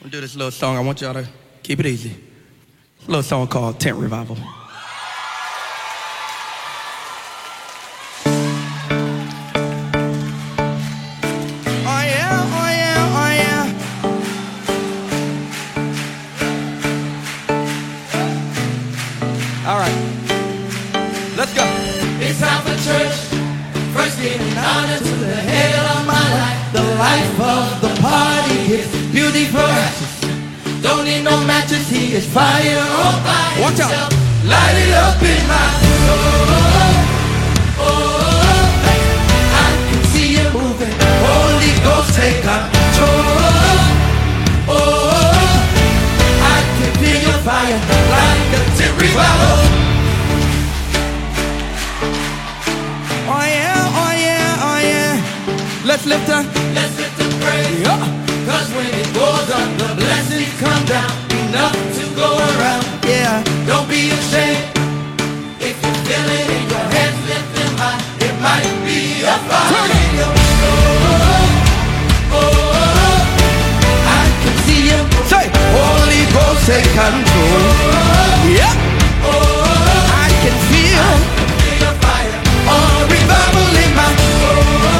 I'm gonna do this little song. I want y'all to keep it easy. It's a little song called Tent Revival. All right, let's go. It's time for church. First giving honor to the head of my life. The life of the party is beautiful ashes. Don't need no matches, he is fire all by Watch himself. out. Light it up in my soul. I can see you moving. Holy Ghost, take control. I can feel your fire like a tent revival. Oh yeah, oh yeah, oh yeah. Let's lift up. Let's lift the praise. Yeah. Cause when it goes up, the blessings come down. Enough to go around. Yeah. Don't be ashamed. If you feel it in your hands, lift them high. It might be a fire in your soul. I can see you. Say, Holy Ghost, take control. yeah. I can feel. Feel your fire. Oh, revival in my soul.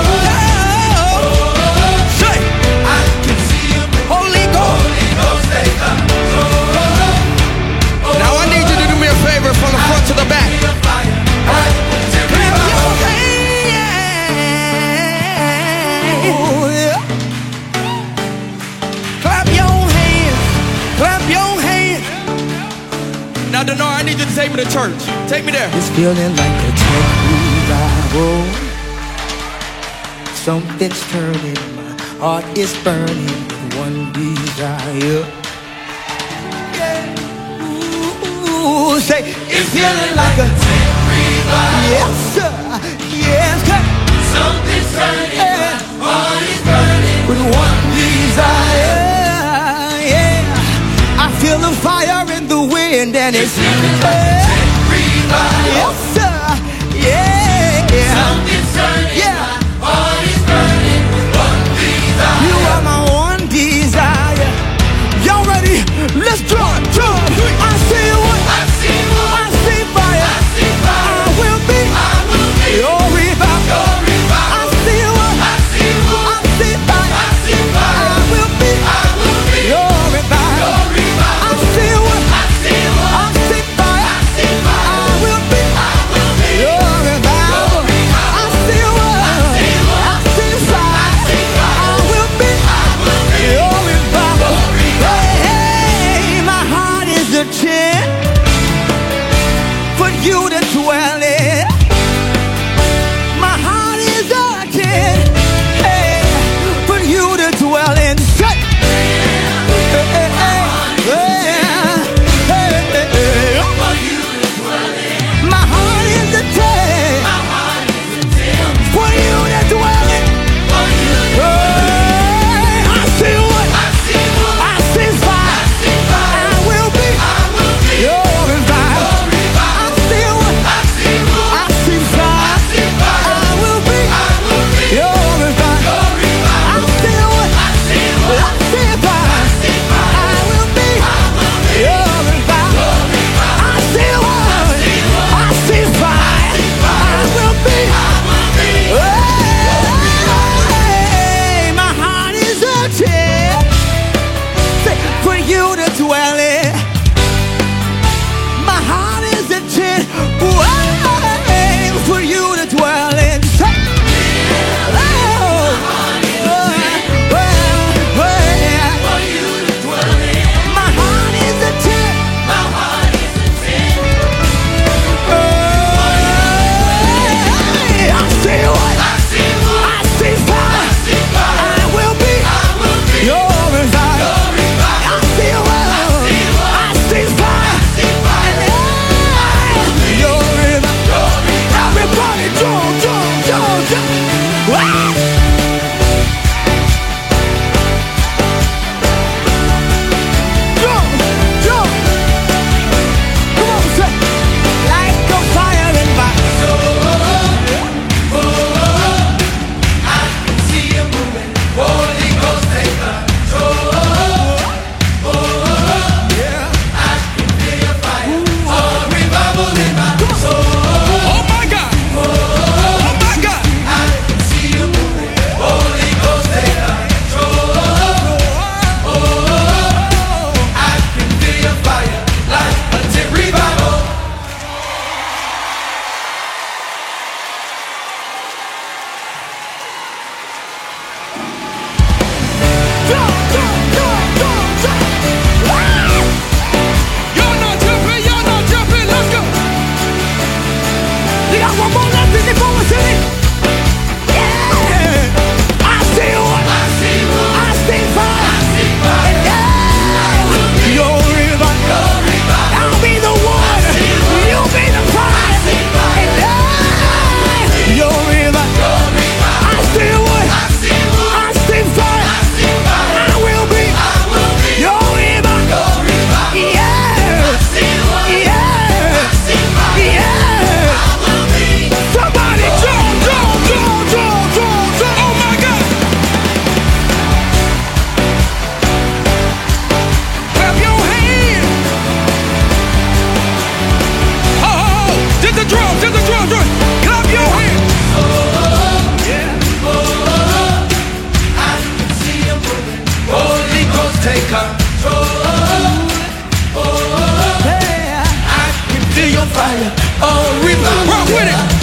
Say, I can see you. Holy Ghost. Holy Ghost, take control. Now I need you to do me a favor from the front to the back. Feel your fire. Like a tent Clap revival. your hands. Oh, yeah. Clap your hands. Clap your hands. Now, Denard, I need you to take me to church. Take me there. It's feeling like a tent revival. Something's turning, my heart is burning with one desire. Ooh, say, It's feeling like a tent revival. yes, sir, yes, sir. Something's turning, my heart is burning. With one desire, yeah. I feel the fire in the wind and it's Feeling like a tent revival. yes, sir, yeah. Something's turning, Yeah. my heart is burning. One desire. You are my one desire. Y'all ready? Let's drum. I see what I see what I see fire. I see fire. I will be your revival. Your revival. I see what I see what I see fire. I see fire. I will be your revival. Your revival. I see what I see what I see fire. I see fire. I will be your revival. I see what I see fire. I will be your revival. Hey, my heart is a tent for you to dwell in. My heart is a tent, hey, for you to dwell in. Say, hey, hey, hey, hey, hey, hey. My heart is a tent for you to dwell in. Hey, I see what I see fire. I will be your revival. I see what I see fire. I will be your revival. I see what I see fire. I will be your revival. I see what I see fire. I will be. Hey, my heart is a tent for you to dwell in. My heart is a tent for you to dwell in. My heart is a tent. I see what I see fire. I will be your revival. I see what control. Oh, Yeah. I can feel your fire. Oh, revival. Rock with it.